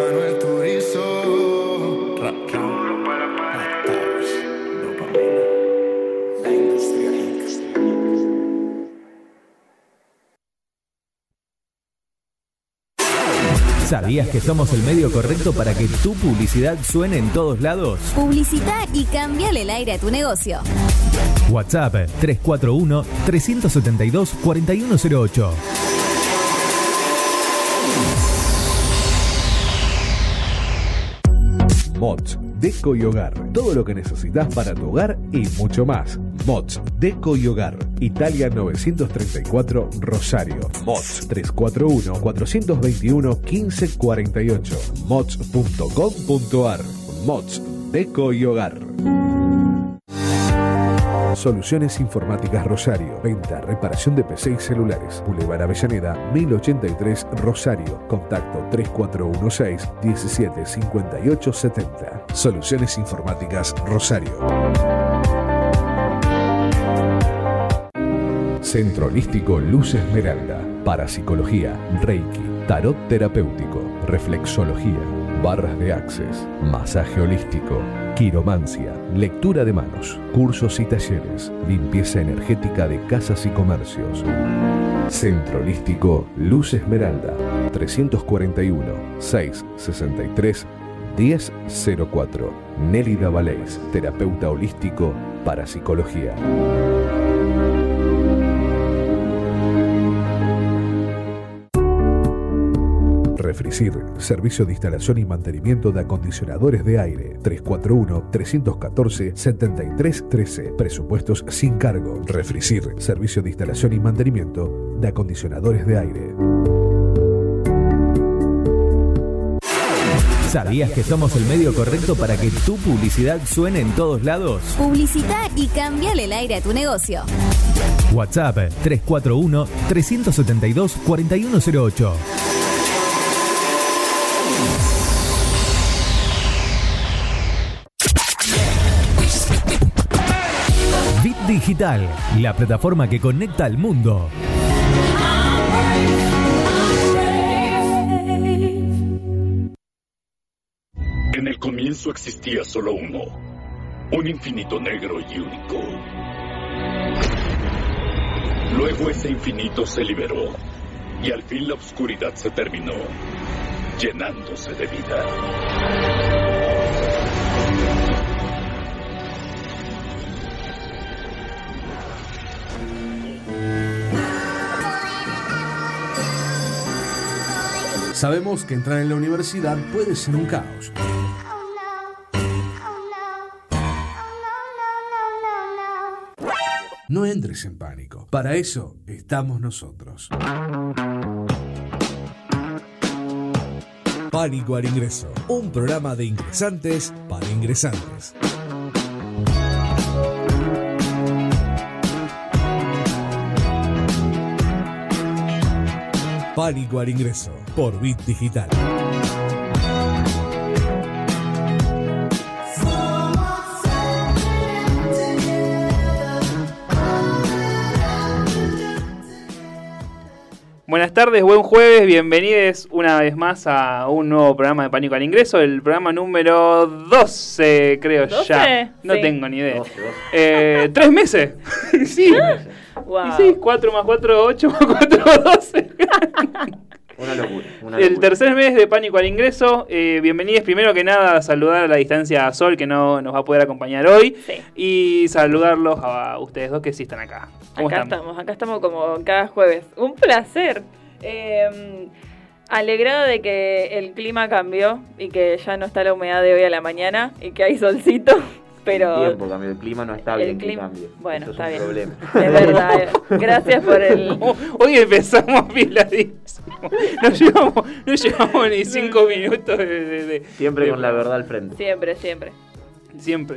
Manuel Turizo. Rap Duro para la pared. Dopamina. La industria Inc. ¿Sabías que somos el medio correcto para que tu publicidad suene en todos lados? Publicita y cámbiale el aire a tu negocio. WhatsApp 341-372-4108. Mods, Deco y Hogar. Todo lo que necesitas para tu hogar y mucho más. Mods, Deco y Hogar. Italia 934, Rosario. Mods 341-421-1548. Mods.com.ar. Mods, Deco y Hogar. Soluciones Informáticas Rosario. Venta, reparación de PC y celulares. Boulevard Avellaneda, 1083 Rosario. Contacto 3416-175870. Soluciones Informáticas Rosario. Centro Holístico Luz Esmeralda. Parapsicología, Reiki, tarot terapéutico, reflexología, barras de access, masaje holístico, quiromancia, lectura de manos, cursos y talleres, limpieza energética de casas y comercios. Centro Holístico Luz Esmeralda, 341-663-1004. Nélida Valés, terapeuta holístico, parapsicología. Refricir, servicio de instalación y mantenimiento de acondicionadores de aire. 341-314-7313. Presupuestos sin cargo. Refricir, servicio de instalación y mantenimiento de acondicionadores de aire. ¿Sabías que somos el medio correcto para que tu publicidad suene en todos lados? Publicita y cámbiale el aire a tu negocio. WhatsApp 341-372-4108. Bit Digital, la plataforma que conecta al mundo. En el comienzo existía solo uno, un infinito negro y único. Luego ese infinito se liberó y al fin la oscuridad se terminó, llenándose de vida. Sabemos que entrar en la universidad puede ser un caos. No entres en pánico. Para eso estamos nosotros. Pánico al ingreso. Un programa de ingresantes para ingresantes. Pánico al ingreso por Bit Digital. Buenas tardes, buen jueves, bienvenidos una vez más a un nuevo programa de Pánico al Ingreso, el programa número 12, creo. 12, ya. No tengo ni idea. 3 meses. Sí. Wow. Y sí, 4 más 4, 8 más 4, 12. Una locura. El tercer mes de Pánico al Ingreso. Bienvenidos primero que nada a saludar a la distancia a Sol, que no nos va a poder acompañar hoy. Sí. Y saludarlos a ustedes dos que sí están acá. Acá estamos como cada jueves. Un placer. Alegrada de que el clima cambió y que ya no está la humedad de hoy a la mañana y que hay solcito. Pero el tiempo cambió, el clima no está bien que cambie. Bueno, eso está es un bien. Problema. Es verdad. Gracias por el... Hoy empezamos afiladísimo. No llevamos ni 5 minutos de Siempre con la verdad al frente. Siempre.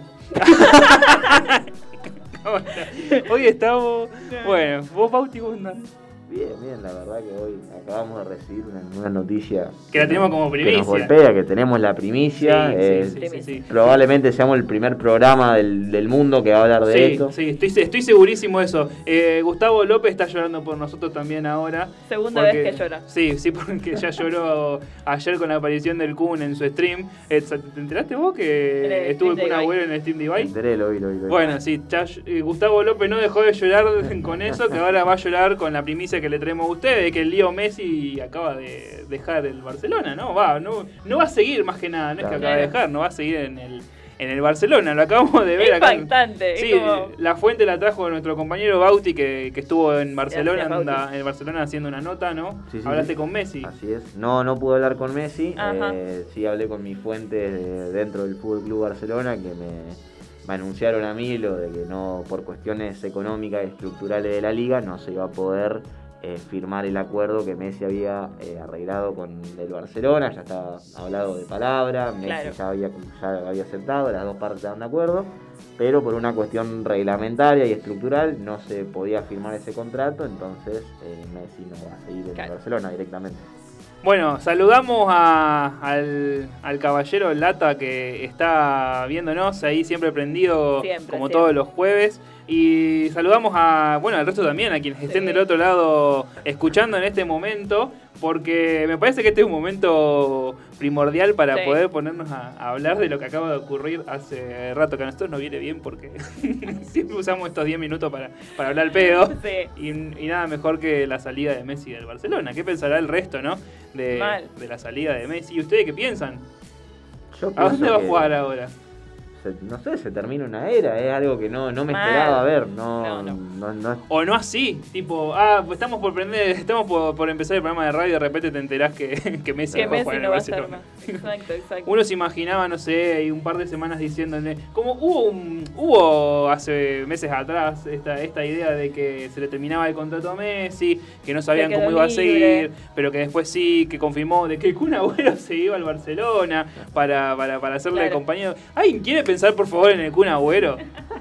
Hoy estamos... Bueno, vos, Bauti, ¿cómo andás? Bien, la verdad que hoy acabamos de recibir una noticia que la tenemos como primicia. Que nos golpea, que tenemos la primicia. Sí. Probablemente seamos el primer programa del mundo que va a hablar de esto. Sí, estoy segurísimo de eso. Gustavo López está llorando por nosotros también ahora. Segunda vez que llora. Sí, porque ya lloró ayer con la aparición del Kun en su stream. ¿Te enteraste vos que estuvo el Kun Agüero en el stream de Ibai? Me enteré, lo vi. Bueno, sí, Gustavo López no dejó de llorar con eso, que ahora va a llorar con la primicia que le traemos a ustedes, que el Leo Messi acaba de dejar el Barcelona, ¿no? No va a seguir más que nada, no es que acaba de dejar, no va a seguir en el Barcelona, lo acabamos de ver acá. Impactante. Sí, la fuente la trajo nuestro compañero Bauti, que estuvo en Barcelona, haciendo una nota, ¿no? Sí, Hablaste con Messi. Así es. No pude hablar con Messi, sí hablé con mis fuentes dentro del Fútbol Club Barcelona, que me anunciaron a mí lo de que no, por cuestiones económicas y estructurales de la liga, no se iba a poder firmar el acuerdo que Messi había arreglado con el Barcelona. Ya estaba hablado de palabra, Messi ya había aceptado, las dos partes estaban de acuerdo, pero por una cuestión reglamentaria y estructural no se podía firmar ese contrato, entonces Messi no va a seguir en el Barcelona directamente. Bueno, saludamos al caballero Lata, que está viéndonos ahí siempre prendido, como todos los jueves. Y saludamos al resto también, a quienes estén del otro lado escuchando en este momento, porque me parece que este es un momento primordial para poder ponernos a hablar de lo que acaba de ocurrir hace rato, que a nosotros nos viene bien porque siempre usamos estos 10 minutos para hablar pedo. Y nada mejor que la salida de Messi del Barcelona. ¿Qué pensará el resto, no? De la salida de Messi. ¿Y ustedes qué piensan? ¿A dónde va a jugar ahora? No sé, se termina una era, es algo que no me esperaba ver, no. O no así, tipo, estamos por empezar el programa de radio y de repente te enterás que Messi va a jugar en el Barcelona. Exacto. Uno se imaginaba, no sé, un par de semanas diciéndole, como hubo hace meses atrás esta idea de que se le terminaba el contrato a Messi, que no sabían cómo iba a seguir, pero que después sí, que confirmó de que el Kun Agüero se iba al Barcelona para hacerle compañero. ¿Alguien quiere pensar por favor en el Kun Agüero?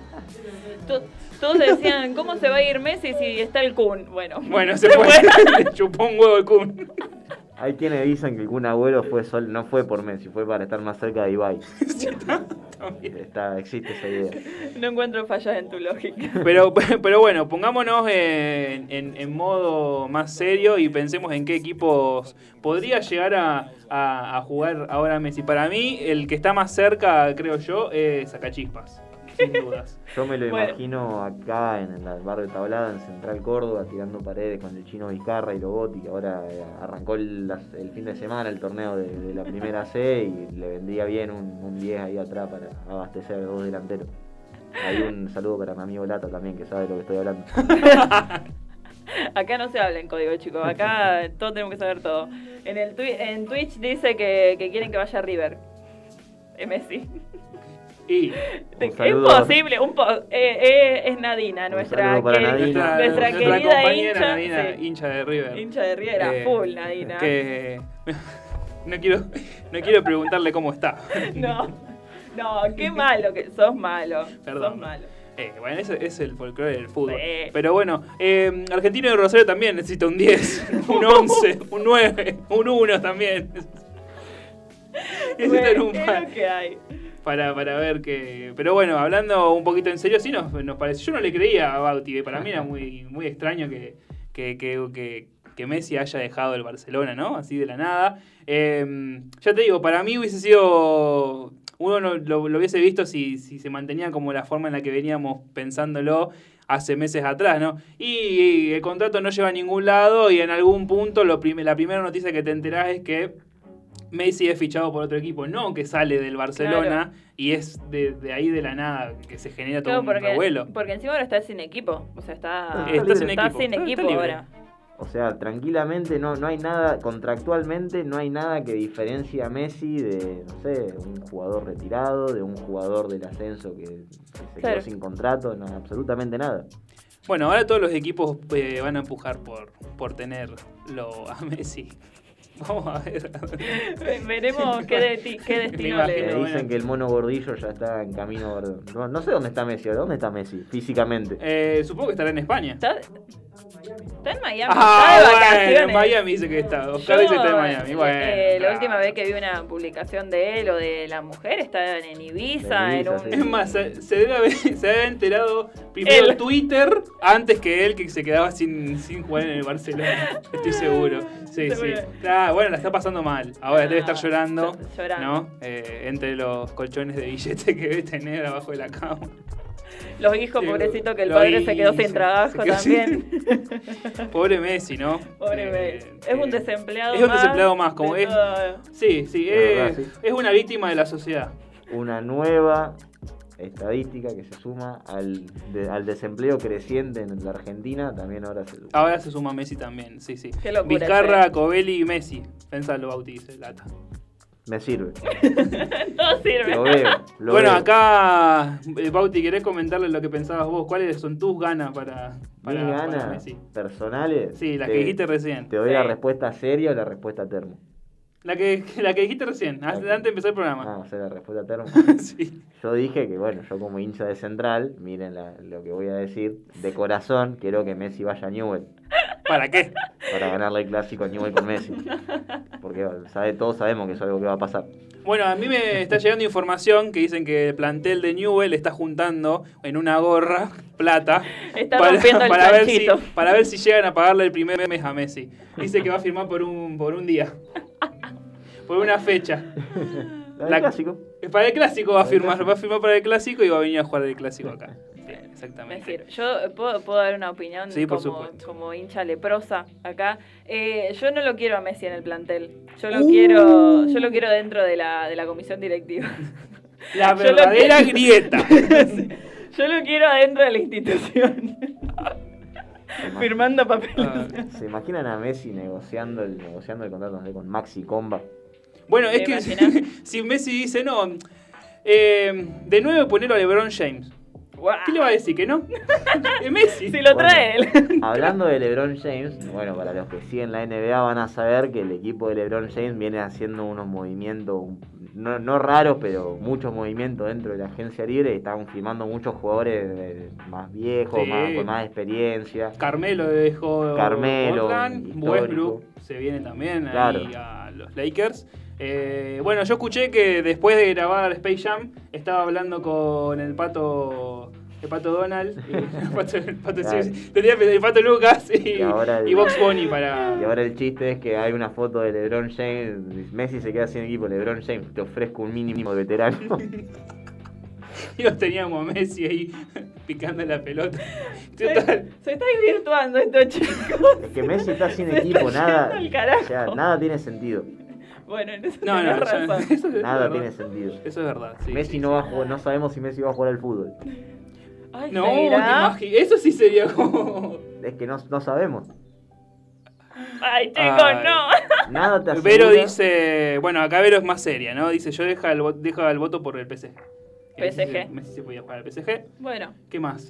Todos decían, ¿cómo se va a ir Messi si está el Kun? Bueno, se fue. Le chupó un huevo el Kun. Hay quienes dicen que el Kun Agüero no fue por Messi, fue para estar más cerca de Ibai. Sí, existe esa idea. No encuentro fallas en tu lógica. Pero bueno, pongámonos en modo más serio y pensemos en qué equipos podría llegar a jugar ahora Messi. Para mí, el que está más cerca, creo yo, es Sacachispas. Sin dudas. Yo me lo imagino acá en el barrio de Tablada, en Central Córdoba, tirando paredes con el Chino Vizcarra y Lobotti, que ahora arrancó el fin de semana el torneo de la primera C y le vendría bien un 10 ahí atrás para abastecer a los dos delanteros. Hay un saludo para mi amigo Lata también, que sabe de lo que estoy hablando. Acá no se habla en código, chicos. Acá todos tenemos que saber todo. En Twitch dice que quieren que vaya River. Messi. Y es posible, es Nadina, nuestra querida compañera hincha de River. Hincha de River, era full Nadina. Que no quiero preguntarle cómo está. No, qué malo que sos malo. Perdón. Sos malo. Bueno, ese es el folclore del fútbol. Sí. Pero bueno, Argentino de Rosario también necesita un 10, un 11, un 9, un 1 también. Necesitan un par. ¿Qué hay? Para ver que... Pero bueno, hablando un poquito en serio, sí nos parece... Yo no le creía a Bauti, para mí era muy, muy extraño que Messi haya dejado el Barcelona, ¿no? Así de la nada. Ya te digo, para mí hubiese sido... Uno lo hubiese visto si se mantenía como la forma en la que veníamos pensándolo hace meses atrás, ¿no? Y el contrato no lleva a ningún lado y en algún punto la primera noticia que te enterás es que Messi es fichado por otro equipo, no que sale del Barcelona y es de ahí de la nada que se genera todo un revuelo. Porque encima ahora está sin equipo, o sea, está sin equipo ahora. O sea, tranquilamente no hay nada, contractualmente no hay nada que diferencie a Messi de, no sé, un jugador retirado, de un jugador del ascenso que se quedó sin contrato, no, absolutamente nada. Bueno, ahora todos los equipos van a empujar por tenerlo a Messi. Vamos a ver. Veremos qué destino le dicen que el mono gordillo ya está en camino. No sé dónde está Messi. ¿Dónde está Messi físicamente? Supongo que estará en España. Está en Miami. Está de vacaciones. En Miami dice que está. Oscar dice que está en Miami. Bueno, la última vez que vi una publicación de él o de la mujer, está en Ibiza. Es más, se debe haber enterado primero en Twitter antes que él, que se quedaba sin jugar en el Barcelona. Estoy seguro. Sí. Bueno, la está pasando mal. Ahora debe estar llorando. ¿No? Entre los colchones de billete que debe tener abajo de la cama. Los hijos, pobrecito, que el padre se quedó sin trabajo también. Pobre Messi, ¿no? Pobre Messi. Es un desempleado más. Es un desempleado más. Como es, sí, es una víctima de la sociedad. Una nueva estadística que se suma al desempleo creciente en la Argentina. También ahora se suma Messi también, sí. Qué locura, Vizcarra, Covelli y Messi. Pensalo, Bauti, dice Lata. Me sirve. Todo sirve. Lo veo. Bueno, acá, Bauti, ¿querés comentarle lo que pensabas vos? ¿Cuáles son tus ganas para Messi? ¿Personales? Sí, las que dijiste recién. ¿Te doy la respuesta seria o la respuesta termo? La que dijiste recién, antes de empezar el programa. Vamos a hacer la respuesta termo. Sí. Yo dije que, yo como hincha de Central, miren lo que voy a decir, de corazón, quiero que Messi vaya a Newell. ¿Para qué? Para ganarle el clásico a Newell con Messi. Porque todos sabemos que eso es algo que va a pasar. Bueno, a mí me está llegando información que dicen que el plantel de Newell está juntando en una gorra plata para ver si llegan a pagarle el primer mes a Messi. Dice que va a firmar por un día. Por una fecha. ¿Para el clásico? Para el clásico va a firmar para el clásico y va a venir a jugar el clásico acá. Sí, exactamente. Es decir, yo puedo dar una opinión como hincha leprosa acá. Yo no lo quiero a Messi en el plantel. Yo lo quiero dentro de la comisión directiva. La verdadera grieta. Yo lo quiero adentro de la institución. Firmando papeles. ¿Se imaginan a Messi negociando el contrato con Maxi Comba? Bueno, es que si Messi dice no, de nuevo ponerlo a LeBron James. ¿Qué le va a decir? ¿Que no? Es Messi. Si lo trae él. Hablando de LeBron James, para los que siguen la NBA van a saber que el equipo de LeBron James viene haciendo unos movimientos, no raros, pero muchos movimientos dentro de la agencia libre y están firmando muchos jugadores más viejos, con más experiencia. Carmelo dejó Portland, Westbrook se viene también ahí a los Lakers. Yo escuché que después de grabar Space Jam estaba hablando con el Pato Donald, el Pato Lucas y Box Bunny para... Y ahora el chiste es que hay una foto de LeBron James, Messi se queda sin equipo, LeBron James, te ofrezco un mínimo de veterano. Y los teníamos a Messi ahí picando la pelota. Se está desvirtuando esto, chicos. Es que Messi está sin equipo, nada tiene sentido. Bueno, en eso tenés razón. Nada tiene sentido. Eso es verdad. Sí, Messi no va a jugar, no sabemos si Messi va a jugar al fútbol. Ay, no, te imaginas. Eso sí sería como... Es que no sabemos. Ay, chicos, no. Nada te asegura. Vero dice... Bueno, acá Vero es más seria, ¿no? Dice, yo dejo el voto por el PSG. Messi se podía jugar al PSG. Bueno. ¿Qué más?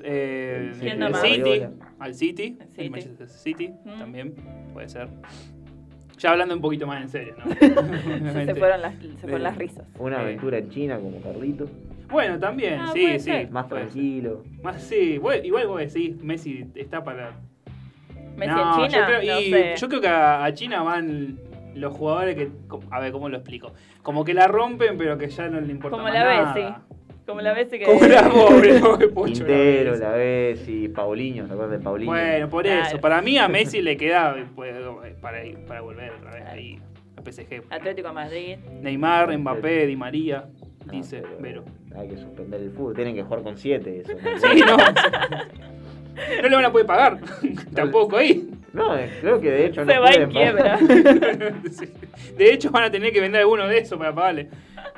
Al City. El Manchester City también puede ser. Ya hablando un poquito más en serio, ¿no? se fueron las risas. Una aventura en China como Carlito. Bueno, también, sí. Más tranquilo. Igual vos decís, Messi está para... ¿Messi en China? Yo creo que a China van los jugadores que... A ver, ¿cómo lo explico? Como que la rompen, pero que ya no le importa como más la nada. Bessi. Como la Bessi que... Como la pobre Pocho. Quintero, la Bessi, Paulinho, ¿te acuerdas de Paulinho? Bueno, por eso. Para mí a Messi le queda para volver otra vez ahí a PSG. Atlético de Madrid. Neymar, Mbappé, Di María, dice Vero. Hay que suspender el fútbol. Tienen que jugar con 7 eso. Sí, no. No le van a poder pagar. Tampoco ahí. No, creo que de hecho no se va en quiebra. De hecho van a tener que vender alguno de esos para pagarle.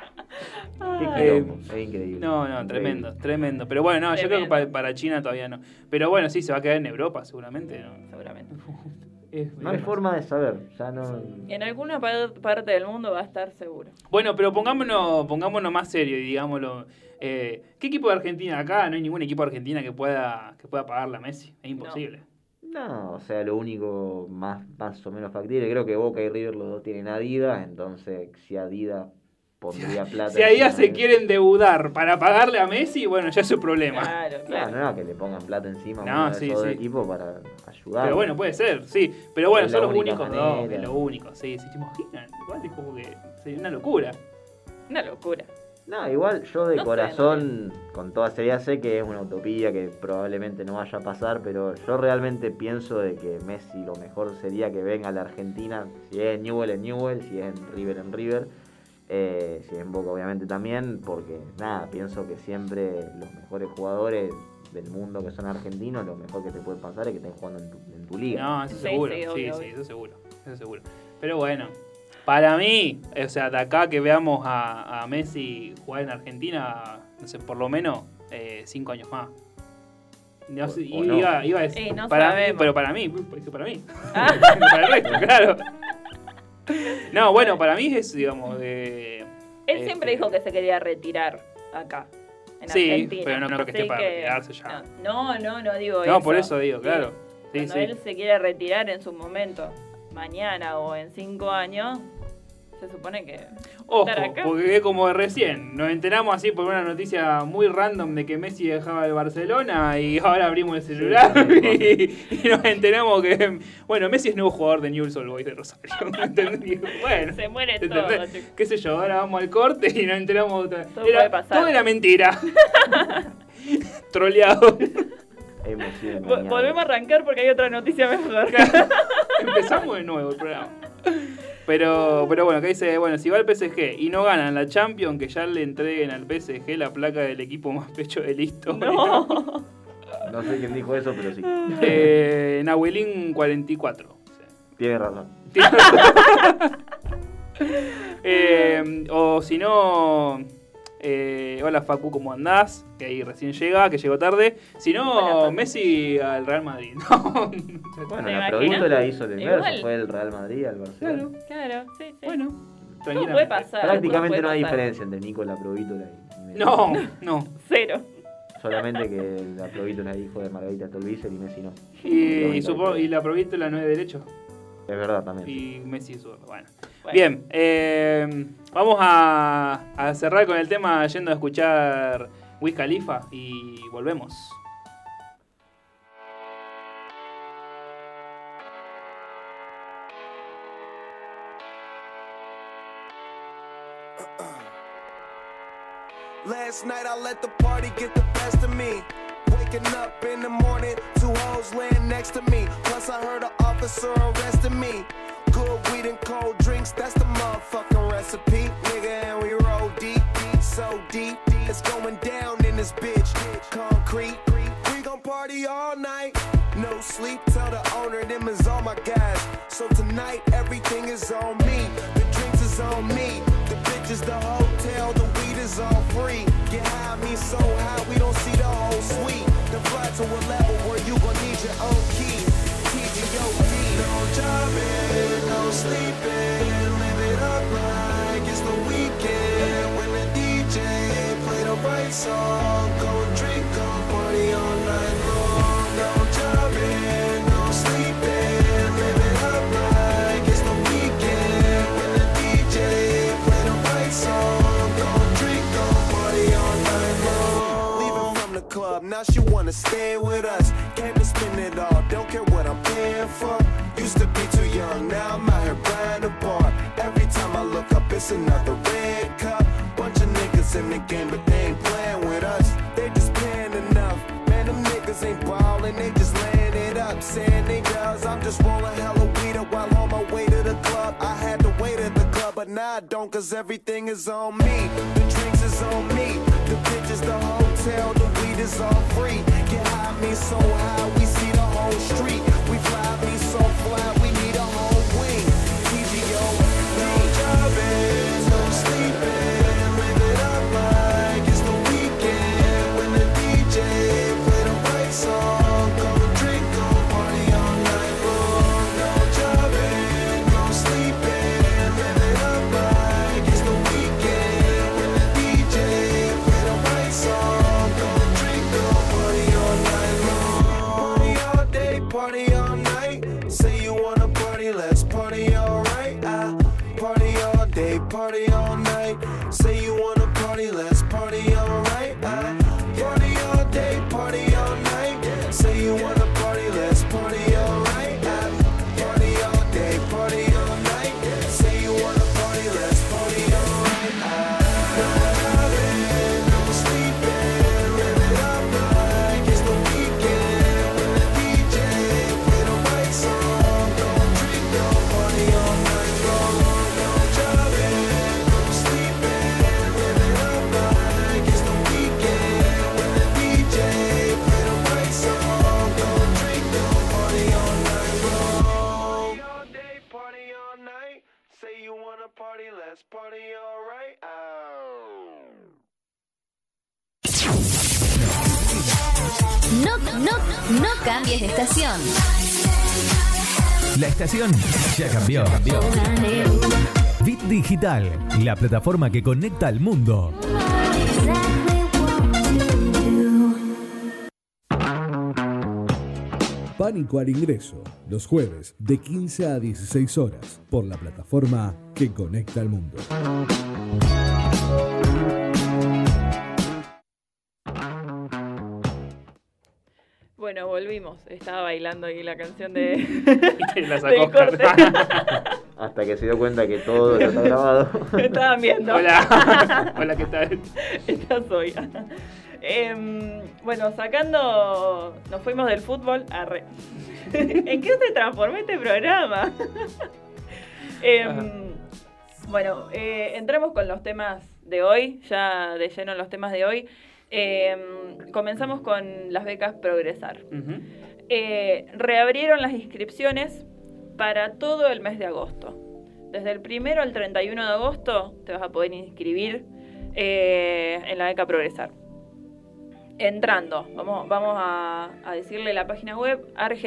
Es increíble. No, tremendo. Pero bueno, yo creo que para China todavía no. Pero bueno, sí, se va a quedar en Europa seguramente. Seguramente. No hay forma de saber. Ya no... En alguna parte del mundo va a estar seguro. Bueno, pero pongámonos más serio y digámoslo. ¿Qué equipo de Argentina? Acá no hay ningún equipo de Argentina que pueda pagarle a Messi. Es imposible. No, o sea, lo único más o menos factible, creo que Boca y River los dos tienen Adidas, entonces si Adidas pondría plata. Si ahí ya se quieren deudar para pagarle a Messi, bueno, ya es su problema. Claro. No, que le pongan plata encima sí, todo el equipo para ayudar. Pero bueno, puede ser, sí. Pero bueno, son los únicos dos, es lo único. Sí, si te imaginan, igual es como que sería una locura. Una locura. No, igual yo de corazón, con toda seriedad, sé que es una utopía que probablemente no vaya a pasar, pero yo realmente pienso de que Messi lo mejor sería que venga a la Argentina, si es en Newell, si es en River, si es en Boca obviamente también, porque nada, pienso que siempre los mejores jugadores del mundo que son argentinos, lo mejor que te puede pasar es que estén jugando en tu liga. No, eso seguro, sí, eso seguro. Pero bueno, para mí, o sea, de acá que veamos a Messi jugar en Argentina, no sé, por lo menos 5 años más. No sé, iba a decir, no para mí, pero para mí. Para el resto, claro. No, bueno, para mí es, digamos, de... Él siempre dijo que se quería retirar acá, en Argentina. Sí, pero no creo que esté para retirarse ya. No digo eso. No, por eso digo, claro. Cuando él se quiere retirar en su momento, mañana o en 5 años, se supone que... Ojo, porque es como recién, nos enteramos así por una noticia muy random de que Messi dejaba el Barcelona y ahora abrimos el celular y nos enteramos que, bueno, Messi es nuevo jugador de Newell's Old Boys de Rosario. Bueno, se muere todo. Qué sé yo, ahora vamos al corte y nos enteramos. Todo era mentira. Troleado. Volvemos a arrancar porque hay otra noticia mejor. Empezamos de nuevo el programa. Pero bueno, que dice, bueno, si va al PSG y no ganan la Champions, que ya le entreguen al PSG la placa del equipo más pecho de la historia. No sé quién dijo eso, pero sí. Nahuelín 44. O sea. Tiene razón. O si no... hola Facu, ¿cómo andás? Que ahí recién llega, que llegó tarde. Si no, Messi al Real Madrid. No. Bueno, la Provítola hizo el inverso, fue el Real Madrid al Barcelona. Claro, sí. Bueno, todo puede pasar. Prácticamente no hay diferencia entre Nico la Provítola y Messi. No. Cero. Solamente que la Provítola es hijo de Margarita Stolbizer y Messi no. Y la Provítola no es de derecho. Es verdad también. Y Messi es zurdo. Bueno. Bien, vamos a cerrar con el tema yendo a escuchar Wiz Khalifa y volvemos. Last night I let the party get the best of me. Waking up in the morning, 2 hoes laying next to me. Plus I heard an officer arresting me. Good weed and cold drinks, that's the motherfucking recipe. Nigga, and we roll deep, so deep. It's going down in this bitch. Concrete, we gon' party all night. No sleep, tell the owner them is all my guys. So tonight everything is on me. The drinks is on me. The bitches, the hotel, the weed is all free. Get high, me so high, we don't see the whole suite. The fly to a level where you gon' need your own key. TGOD. No jobbing, no sleeping. Live it up like it's the weekend. When the DJ play the right song, go drink, go party all night long. No jobbing, no sleeping. Live it up like it's the weekend. When the DJ play the right song, go drink, go party all night long. Leaving from the club, now she wanna stay with us. Came to spend it all, don't care what I'm paying for. Used to be too young, now I'm out here buying a bar. Every time I look up, it's another red cup. Bunch of niggas in the game, but they ain't playing with us. They just paying enough. Man, them niggas ain't ballin', they just laying it up. Saying they does, I'm just rolling hella weed up while on my way to the club. I had to wait at the club, but now I don't, cause everything is on me. The drinks is on me. The bitches, the hotel, the weed is all free. Get high, me so high, we see the whole street. We fly, me so fly, we need a whole wing. TGO, no jobbing, no sleeping. Live it up like it's the weekend. When the DJ play the right song, go drink, go party all night long. No jobbing, no sleeping. Live it up like it's the weekend. When the DJ play the right song, go drink, go party all night long. Party all day, party all night. Say you wanna No cambies de estación. La estación ya cambió. Bit Digital, la plataforma que conecta al mundo. Pánico al Ingreso, los jueves de 15 a 16 horas, por la plataforma que conecta al mundo. Bueno, volvimos. Estaba bailando ahí la canción de... Y la sacó. Hasta que se dio cuenta que todo está grabado. Me estaban viendo. Hola. Hola, ¿qué tal? Esta soy. Bueno, sacando... Nos fuimos del fútbol. Arre. ¿En qué se transformó este programa? Bueno, entramos con los temas de hoy. Ya de lleno en los temas de hoy. Comenzamos con las becas Progresar. Uh-huh. Reabrieron las inscripciones para todo el mes de agosto. Desde el 1 al 31 de agosto te vas a poder inscribir en la beca Progresar. Entrando, vamos a decirle la página web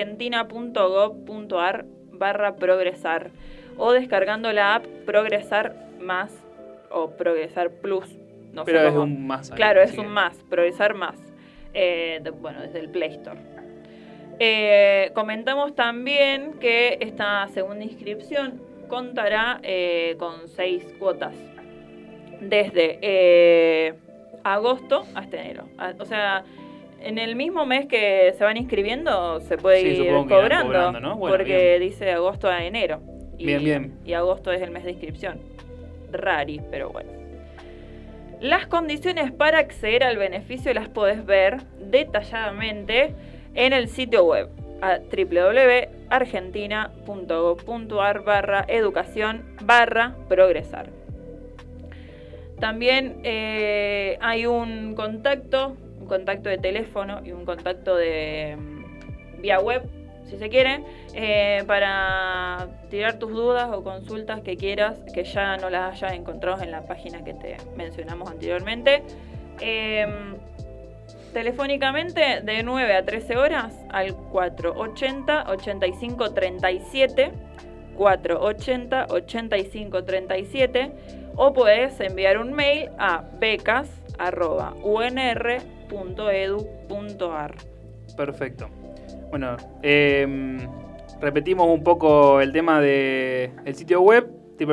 argentina.gov.ar/progresar o descargando la app Progresar Más o Progresar Plus. No pero sé es un más. Claro, es un más, Progresar Más. Bueno, desde el Play Store. Comentamos también que esta segunda inscripción contará con 6 cuotas. Desde agosto hasta enero. O sea, en el mismo mes que se van inscribiendo se puede ir cobrando, ¿no? Bueno, porque bien. Dice agosto a enero. Bien. Y agosto es el mes de inscripción. Rari, pero bueno. Las condiciones para acceder al beneficio las podés ver detalladamente en el sitio web a www.argentina.gov.ar/educación/progresar. También hay un contacto de teléfono y un contacto de vía web, si se quiere, para tirar tus dudas o consultas que quieras, que ya no las hayas encontrado en la página que te mencionamos anteriormente. Telefónicamente de 9 a 13 horas al 480-8537, 480-8537, o puedes enviar un mail a becas@unr.edu.ar. Perfecto. Bueno, repetimos un poco el tema del sitio web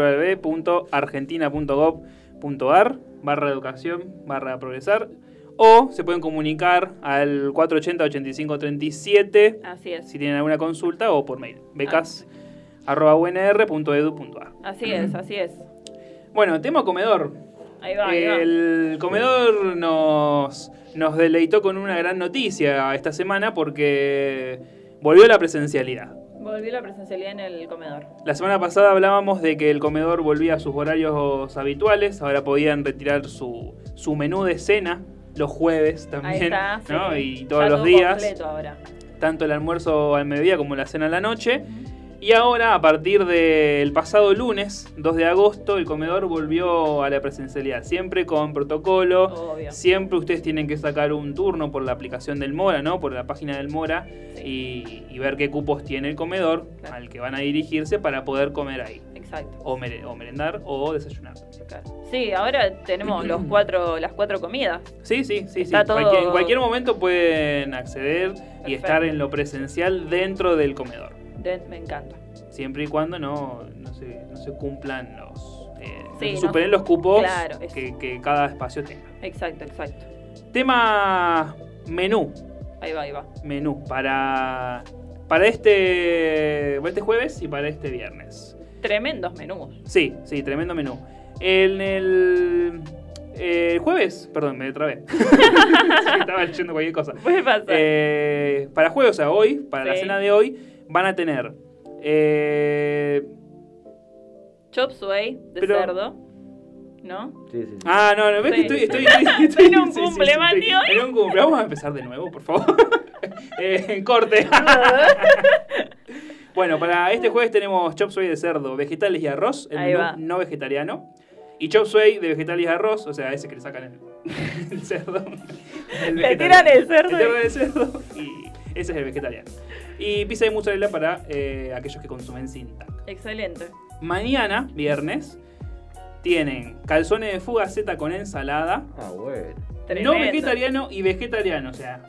www.argentina.gov.ar/educación/progresar, o se pueden comunicar al 480-8537. Así es. Si tienen alguna consulta, o por mail becas@unr.edu.ar. Así es. Bueno, tema comedor. Ahí va. El comedor nos deleitó con una gran noticia esta semana porque volvió la presencialidad. Volvió la presencialidad en el comedor. La semana pasada hablábamos de que el comedor volvía a sus horarios habituales. Ahora podían retirar su menú de cena los jueves también. Ahí está, ¿no? Sí. Y todos los días. Completo ahora. Tanto el almuerzo al mediodía como la cena a la noche. Y ahora, a partir del pasado lunes, 2 de agosto, el comedor volvió a la presencialidad. Siempre con protocolo. Obvio. Siempre ustedes tienen que sacar un turno por la aplicación del Mora, ¿no? Por la página del Mora. Sí. Y ver qué cupos tiene el comedor, claro, al que van a dirigirse para poder comer ahí. Exacto. O merendar o desayunar. Claro. Sí, ahora tenemos las 4 comidas. Sí. Todo... En cualquier momento pueden acceder. Perfecto. Y estar en lo presencial dentro del comedor. Me encanta. Siempre y cuando no se cumplan los... superen los cupos, claro, que cada espacio tenga. Exacto. Tema menú. Ahí va. Menú para este jueves y para este viernes. Tremendos menús. Sí, tremendo menú. En el jueves, perdón, me trabé. Estaba leyendo cualquier cosa. Puede pasar. Para jueves, o sea, hoy, para la cena de hoy, van a tener chop suey de cerdo, ¿no? Sí. Ah, no, ves que estoy en un cumple, Mati, hoy. En un cumple. Vamos a empezar de nuevo, por favor. En corte. Bueno, para este jueves tenemos chop suey de cerdo, vegetales y arroz, el menú no vegetariano. Y chop suey de vegetales y arroz, o sea, ese que le sacan el cerdo. Le tiran el cerdo. Le tiran el cerdo y ese es el vegetariano. Y pizza de mozzarella para aquellos que consumen sin tac. Excelente. Mañana, viernes, tienen calzones de fugaceta con ensalada. Ah, bueno. Tremendo. No vegetariano y vegetariano, o sea,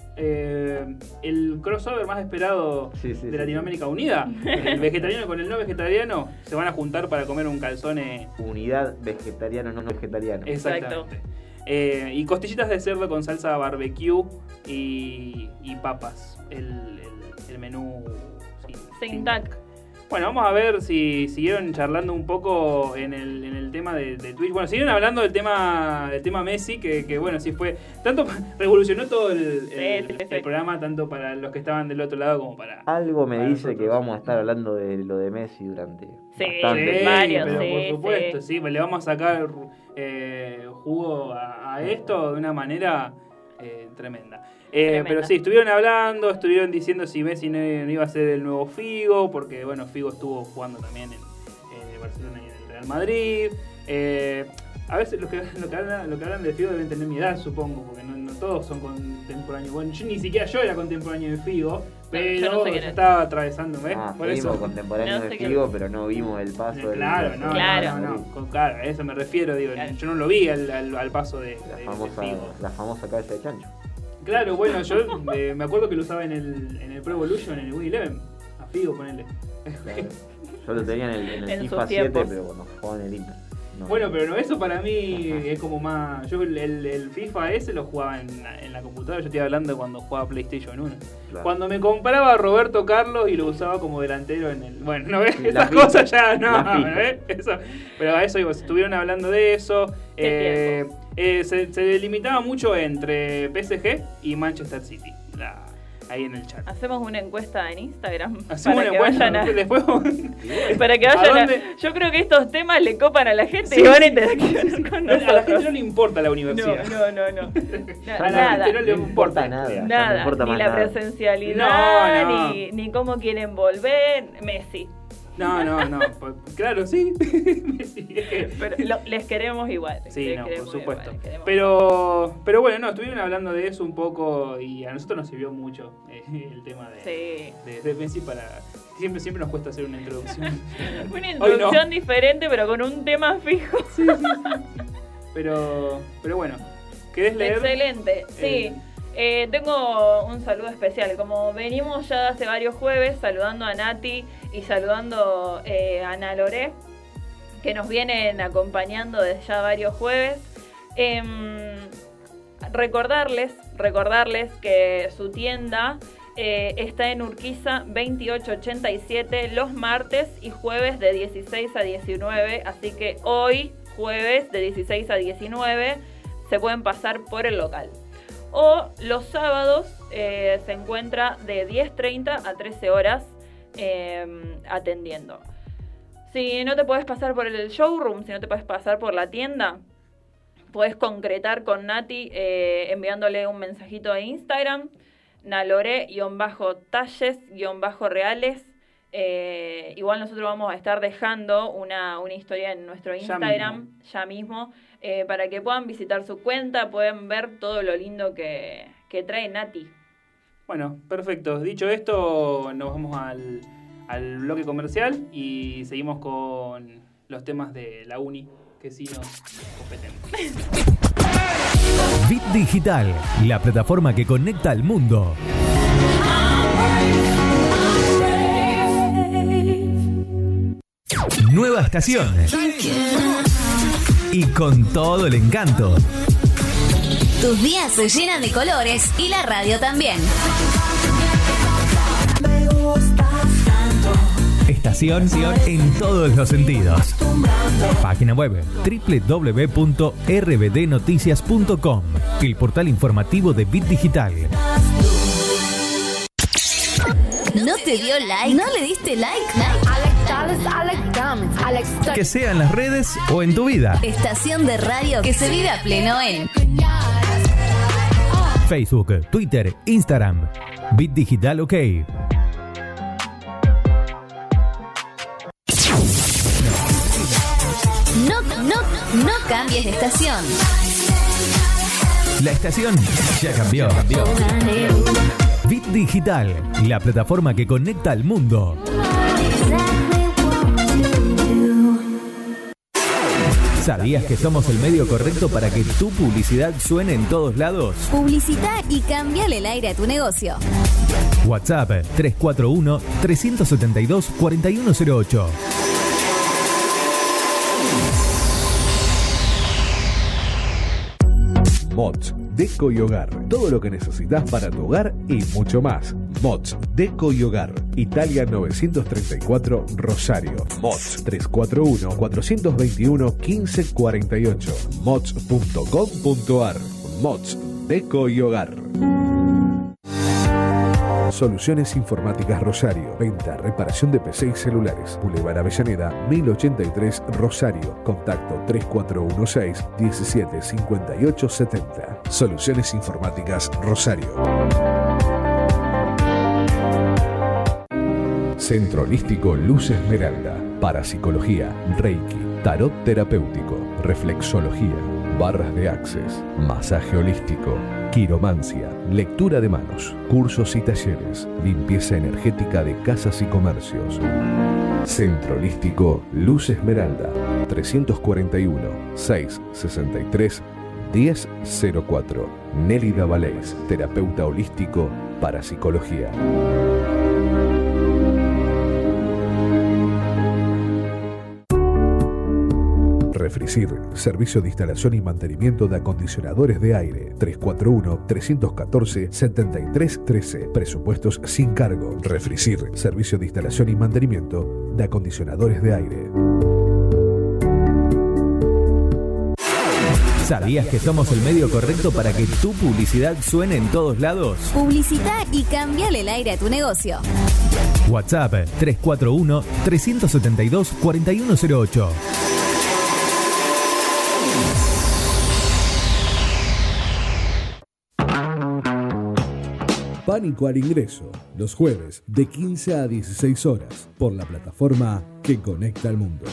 el crossover más esperado de Latinoamérica Unida. El vegetariano con el no vegetariano se van a juntar para comer un calzone. Unidad vegetariano, no vegetariano. Exactamente. Y costillitas de cerdo con salsa barbecue y papas. El menú sin tac. Bueno, vamos a ver si siguieron charlando un poco en el tema de Twitch. Bueno, siguieron hablando del tema Messi, que bueno, sí fue... Tanto revolucionó todo el programa, tanto para los que estaban del otro lado como para... Algo me dice nosotros. Que vamos a estar hablando de lo de Messi durante bastante varios, pero por supuesto, sí, le vamos a sacar jugo a esto de una manera tremenda. Pero sí, estuvieron hablando, estuvieron diciendo si Messi no iba a ser el nuevo Figo, porque bueno, Figo estuvo jugando también en el Barcelona y en el Real Madrid. A veces los que hablan de Figo deben tener mi edad, supongo, porque no todos son contemporáneos. Bueno, ni siquiera yo era contemporáneo de Figo, pero yo estaba atravesándome. Por eso contemporáneo de Figo, pero no vimos el paso claro, del... No, a eso me refiero, digo, yo no lo vi al paso de Figo. La famosa cabeza de chancho. Claro, bueno, yo me acuerdo que lo usaba en el Pro Evolution, en el Wii 11. A Figo, ponele. Claro. Yo lo tenía en el FIFA 7, pero cuando jugaba en el Inter. No. Bueno, pero eso para mí es como más... Yo el FIFA ese lo jugaba en la computadora. Yo estoy hablando de cuando jugaba PlayStation 1. Claro. Cuando me compraba a Roberto Carlos y lo usaba como delantero en el... Bueno, ¿no ves? Esas cosas ya no, ¿no ves? Eso, pero a eso estuvieron hablando de eso. Se delimitaba mucho entre PSG y Manchester City. Ahí en el chat. Hacemos una encuesta en Instagram. Hacemos una encuesta después. Para que vayan yo creo que estos temas le copan a la gente y van a interaccionar con nosotros. A la gente no le importa la universidad. No. A la gente no le importa nada. Nada, no ni la presencialidad, ni cómo quieren volver. Messi. No. Claro, sí. Pero les queremos igual. Sí, por supuesto. Pero bueno, no, estuvieron hablando de eso un poco y a nosotros nos sirvió mucho el tema de Messi para... Siempre nos cuesta hacer una introducción. Una introducción diferente, pero con un tema fijo. Sí. Pero bueno, ¿querés leer? Excelente, sí. Tengo un saludo especial. Como venimos ya hace varios jueves saludando a Nati y saludando a Ana Loré, que nos vienen acompañando desde ya varios jueves. Recordarles que su tienda está en Urquiza 2887 los martes y jueves de 16 a 19. Así que hoy, jueves de 16 a 19, se pueden pasar por el local. O los sábados se encuentra de 10:30 a 13 horas atendiendo. Si no te puedes pasar por el showroom, si no te puedes pasar por la tienda, puedes concretar con Nati enviándole un mensajito a Instagram, nalore_talles_reales. Igual nosotros vamos a estar dejando una historia en nuestro Instagram ya mismo. Para que puedan visitar su cuenta, pueden ver todo lo lindo que trae Nati. Bueno, perfecto. Dicho esto, nos vamos al bloque comercial y seguimos con los temas de la uni, que sí nos competen. Bit Digital, la plataforma que conecta al mundo. Nueva estación. Y con todo el encanto. Tus días se llenan de colores y la radio también. Estación en todos los sentidos. Página web www.rbdnoticias.com, el portal informativo de Bit Digital. ¿No te dio like? ¿No le diste like? Que sea en las redes o en tu vida. Estación de radio que se vive a pleno en Facebook, Twitter, Instagram. Bit Digital OK. No cambies de estación. La estación ya cambió. Bit Digital, la plataforma que conecta al mundo. ¿Sabías que somos el medio correcto para que tu publicidad suene en todos lados? Publicita y cambiale el aire a tu negocio. WhatsApp 341-372-4108. Mods, Deco y Hogar. Todo lo que necesitas para tu hogar y mucho más. Mods, Deco y Hogar. Italia 934, Rosario. Mods 341-421-1548. Mods.com.ar. Mods, Deco y Hogar. Soluciones Informáticas Rosario. Venta, reparación de PC y celulares. Boulevard Avellaneda, 1083 Rosario. Contacto 3416-175870. Soluciones Informáticas Rosario. Centro Holístico Luz Esmeralda. Parapsicología, Reiki, tarot terapéutico, reflexología, barras de access, masaje holístico, quiromancia, lectura de manos, cursos y talleres, limpieza energética de casas y comercios. Centro Holístico Luz Esmeralda, 341-663-1004. Nélida Valés, terapeuta holístico, parapsicología. Refricir, servicio de instalación y mantenimiento de acondicionadores de aire. 341-314-7313. Presupuestos sin cargo. Refricir, servicio de instalación y mantenimiento de acondicionadores de aire. ¿Sabías que somos el medio correcto para que tu publicidad suene en todos lados? Publicita y cambiale el aire a tu negocio. WhatsApp 341-372-4108. Pánico al ingreso, los jueves de 15 a 16 horas, por la plataforma que conecta al mundo.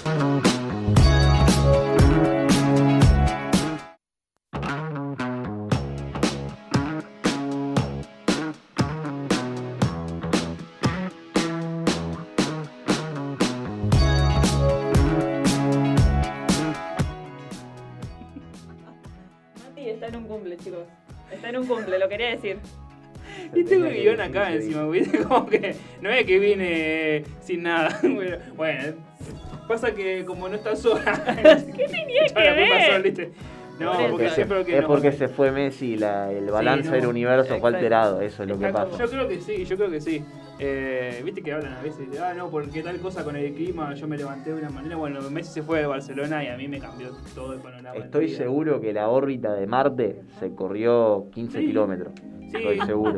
Mati está en un cumple, chicos. Está en un cumple, lo quería decir. Y tengo un guión acá encima, ¿viste? Como que no es que viene sin nada. Bueno, pasa que como no está sola. ¿Qué tenía que ver? ¿Viste? No, porque siempre que es porque se fue Messi, el balance del universo fue alterado, eso es lo que pasa. Yo creo que sí. Viste que hablan a veces de, no, porque tal cosa con el clima, yo me levanté de una manera. Bueno, Messi se fue de Barcelona y a mí me cambió todo el panorama. Estoy seguro que la órbita de Marte se corrió 15 kilómetros. Sí. Estoy seguro.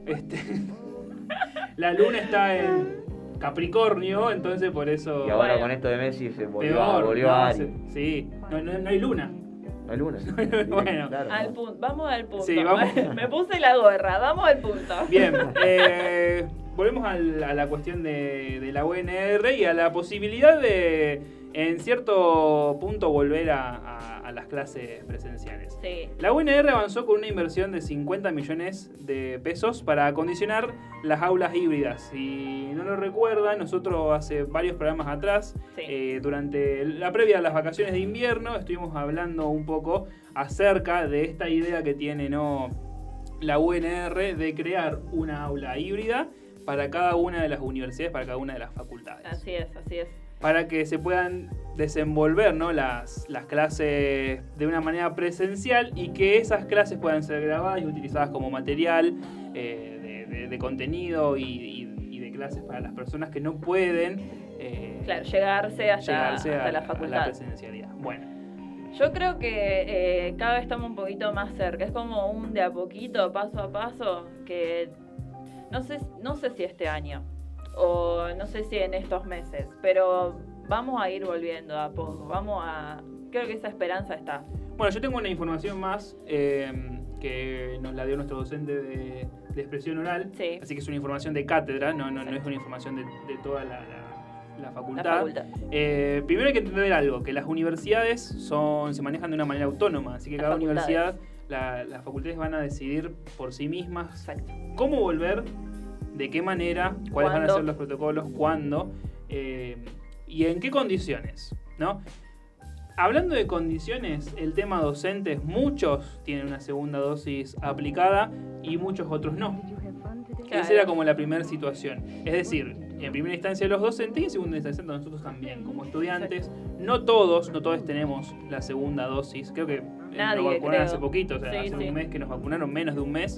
La luna está en Capricornio, entonces por eso. Y ahora con esto de Messi se volvió a Aries. Sí, no hay luna. No hay luna. Bueno, claro, al punto. Vamos al punto. Sí, vamos. Me puse la gorra, vamos al punto. Bien, volvemos a la cuestión de la UNR y a la posibilidad de, en cierto punto, volver a las clases presenciales. Sí. La UNR avanzó con una inversión de 50 millones de pesos para acondicionar las aulas híbridas. Si no lo recuerdan, nosotros hace varios programas atrás, durante la previa a las vacaciones de invierno, estuvimos hablando un poco acerca de esta idea que tiene la UNR de crear una aula híbrida para cada una de las universidades, para cada una de las facultades. Así es. Para que se puedan desenvolver, ¿no?, las clases de una manera presencial y que esas clases puedan ser grabadas y utilizadas como material de contenido y de clases para las personas que no pueden llegarse hasta la facultad. A la presencialidad. Bueno. Yo creo que cada vez estamos un poquito más cerca. Es como un de a poquito, paso a paso, que no sé si este año o no sé si en estos meses, pero vamos a ir volviendo a poco. Creo que esa esperanza está. Bueno, yo tengo una información más que nos la dio nuestro docente de expresión oral. Sí. Así que es una información de cátedra, no es una información de toda la facultad. Primero hay que entender algo, que las universidades se manejan de una manera autónoma, así que cada universidad, las facultades van a decidir por sí mismas cómo volver, de qué manera, cuáles van a ser los protocolos, cuándo y en qué condiciones, ¿no? Hablando de condiciones, el tema docentes, muchos tienen una segunda dosis aplicada y muchos otros no. Esa era como la primera situación. Es decir, en primera instancia los docentes y en segunda instancia nosotros también, como estudiantes. No todos tenemos la segunda dosis. Creo que nos vacunaron hace poquito, o sea, hace un mes que nos vacunaron, menos de un mes.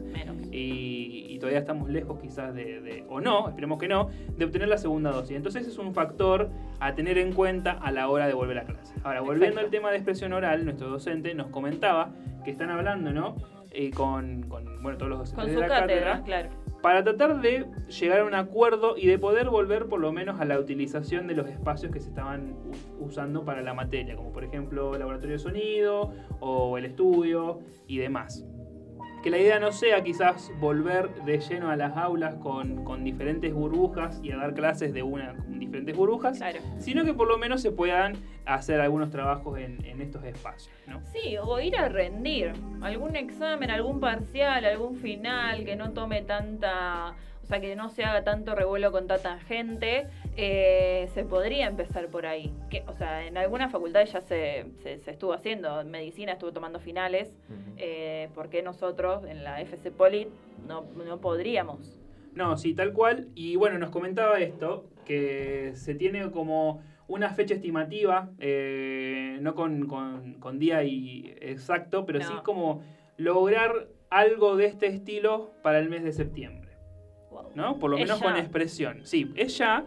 Y todavía estamos lejos quizás o no, esperemos que no, de obtener la segunda dosis. Entonces es un factor a tener en cuenta a la hora de volver a clase. Ahora, volviendo al tema de expresión oral, nuestro docente nos comentaba que están hablando, ¿no? Con todos los docentes de la cátedra, claro, para tratar de llegar a un acuerdo y de poder volver por lo menos a la utilización de los espacios que se estaban usando para la materia, como por ejemplo el laboratorio de sonido o el estudio y demás. Que la idea no sea quizás volver de lleno a las aulas con diferentes burbujas y a dar clases con diferentes burbujas, claro, sino que por lo menos se puedan hacer algunos trabajos en estos espacios, ¿no? Sí, o ir a rendir algún examen, algún parcial, algún final que no tome tanta... O sea, que no se haga tanto revuelo con tanta gente, se podría empezar por ahí. O sea, en algunas facultades ya se estuvo haciendo, medicina estuvo tomando finales, ¿por qué nosotros en la FC Polit no podríamos? No, sí, tal cual. Y bueno, nos comentaba esto, que se tiene como una fecha estimativa, no con día exacto, pero sí como lograr algo de este estilo para el mes de septiembre. ¿No? Por lo menos con expresión. Sí, es ya.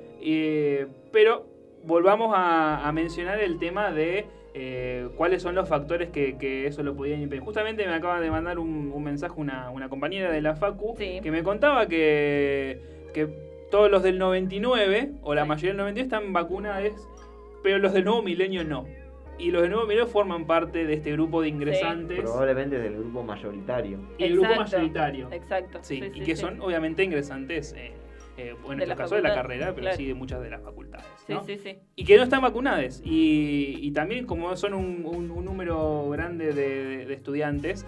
Pero volvamos a mencionar el tema de cuáles son los factores que eso lo podían impedir. Justamente me acaba de mandar un mensaje una compañera de la Facu, sí, que me contaba que todos los del 99, o la mayoría del 99, están vacunados, pero los del nuevo milenio no. Y los de nuevo milenio forman parte de este grupo de ingresantes. Sí. Probablemente del grupo mayoritario. Y el grupo mayoritario. Exacto. Sí, y que son obviamente ingresantes, en nuestro caso de la carrera, pero claro, sí de muchas de las facultades, ¿no? Sí. Y que no están vacunados. Y también como son un número grande de estudiantes,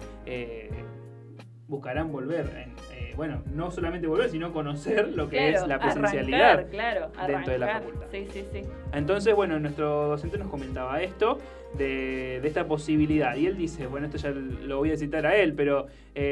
buscarán volver. No solamente volver, sino conocer lo que es la presencialidad dentro de la facultad. Sí. Entonces, nuestro docente nos comentaba esto, de esta posibilidad. Y él dice, esto ya lo voy a citar a él, pero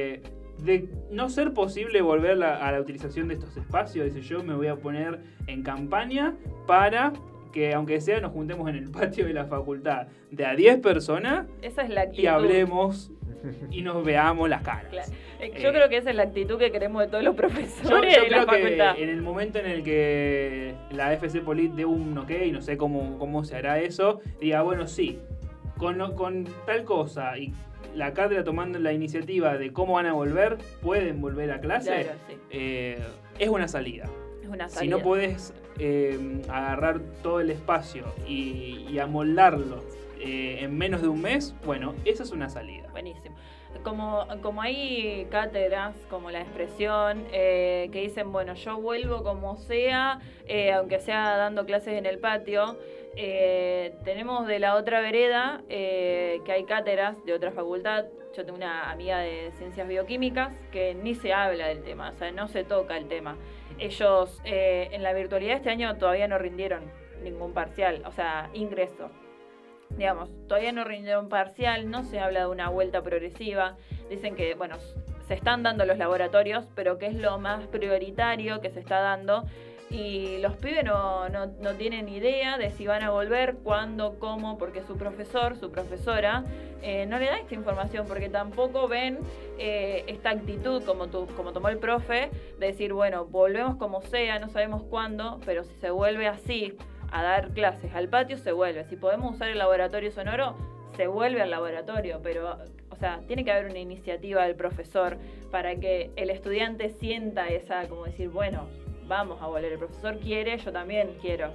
de no ser posible volver a la utilización de estos espacios, dice, yo me voy a poner en campaña para que, aunque sea, nos juntemos en el patio de la facultad de a 10 personas. Esa es la actitud. Y hablemos y nos veamos las caras. Claro. Yo creo que esa es la actitud que queremos de todos los profesores yo de la facultad. Que en el momento en el que la FC Polit dé un ok, no sé cómo se hará eso, diga, sí, con tal cosa y la cátedra tomando la iniciativa de cómo van a volver, pueden volver a clase, claro, sí, es una salida. Si no podés agarrar todo el espacio y amoldarlo en menos de un mes, esa es una salida. Buenísimo. Como hay cátedras, como la expresión, que dicen, yo vuelvo como sea, aunque sea dando clases en el patio. Tenemos de la otra vereda, que hay cátedras de otra facultad. Yo tengo una amiga de ciencias bioquímicas que ni se habla del tema, o sea, no se toca el tema. Ellos en la virtualidad este año todavía no rindieron ningún parcial, o sea, ingreso. Digamos, todavía no rindieron parcial, no se habla de una vuelta progresiva. Dicen que, se están dando los laboratorios, pero que es lo más prioritario que se está dando. Y los pibes no tienen idea de si van a volver, cuándo, cómo, porque su profesor, su profesora, no le da esta información, porque tampoco ven esta actitud como tomó el profe, de decir, volvemos como sea, no sabemos cuándo, pero si se vuelve así a dar clases al patio, se vuelve. Si podemos usar el laboratorio sonoro, se vuelve al laboratorio, pero, tiene que haber una iniciativa del profesor para que el estudiante sienta esa, como decir, vamos a volver, el profesor quiere, yo también quiero.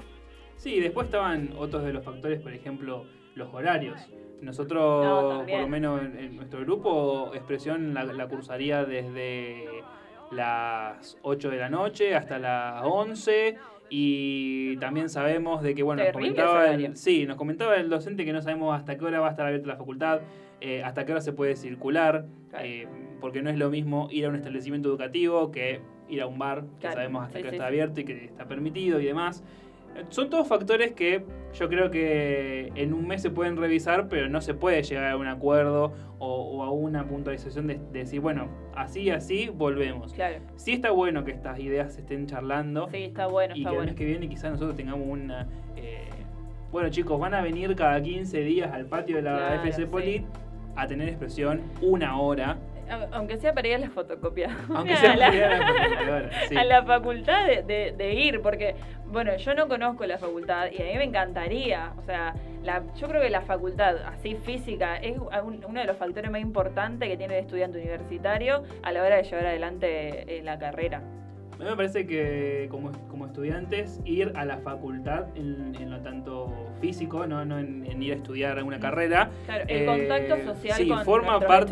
Sí, después estaban otros de los factores, por ejemplo, los horarios. Nosotros, por lo menos en nuestro grupo, expresión la cursaría desde las 8 de la noche hasta las 11, Y también sabemos de que, bueno, nos comentaba el docente que no sabemos hasta qué hora va a estar abierta la facultad, hasta qué hora se puede circular, porque no es lo mismo ir a un establecimiento educativo que ir a un bar, que sabemos hasta qué hora está abierto y que está permitido y demás. Son todos factores que yo creo que en un mes se pueden revisar, pero no se puede llegar a un acuerdo o a una puntualización de decir, bueno, así volvemos. Claro. Sí está bueno que estas ideas se estén charlando. Sí, está bueno, y que el mes que viene quizás nosotros tengamos una... bueno, chicos, van a venir cada 15 días al patio de la FC Polit a tener expresión 1 hora. Aunque sea para ir a la fotocopia. Aunque sea para ir a la fotocopiadora, sí. A la facultad de ir, porque, bueno, yo no conozco la facultad y a mí me encantaría. O sea, yo creo que la facultad, así física, es uno de los factores más importantes que tiene el estudiante universitario a la hora de llevar adelante la carrera. A mí me parece que como estudiantes ir a la facultad en lo tanto físico, no en ir a estudiar una carrera. Claro, el contacto social con forma parte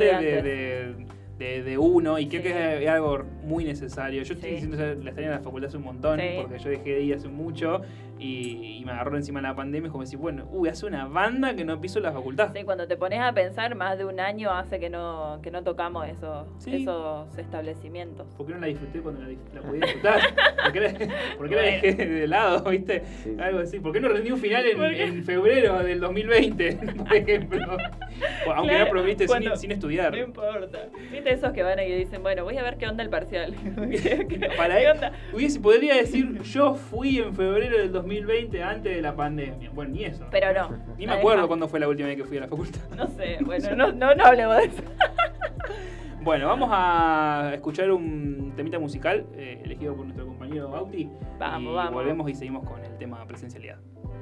de uno y creo que es algo muy necesario. Yo estoy diciendo la extraña de la facultad hace un montón, porque yo dejé de ir hace mucho y me agarró encima la pandemia. Es como decir, bueno, hace una banda que no piso la facultad. Sí, cuando te pones a pensar, más de un año hace que no tocamos esos establecimientos. ¿Por qué no la disfruté cuando la podía disfrutar? ¿Por qué la dejé de lado, viste? Sí. Algo así. ¿Por qué no rendí un final en febrero del 2020, por ejemplo? Aunque no prometiste sin estudiar. No importa. ¿Viste esos que van y dicen, bueno, voy a ver qué onda el parcial? ¿Qué onda? Podría decir, yo fui en febrero del 2020 antes de la pandemia. Bueno, ni eso. Pero no. Ni me acuerdo cuándo fue la última vez que fui a la facultad. No sé, bueno, no hablemos de eso. Bueno, vamos a escuchar un temita musical elegido por nuestro compañero Bauti. Vamos. Volvemos y seguimos con el tema presencialidad.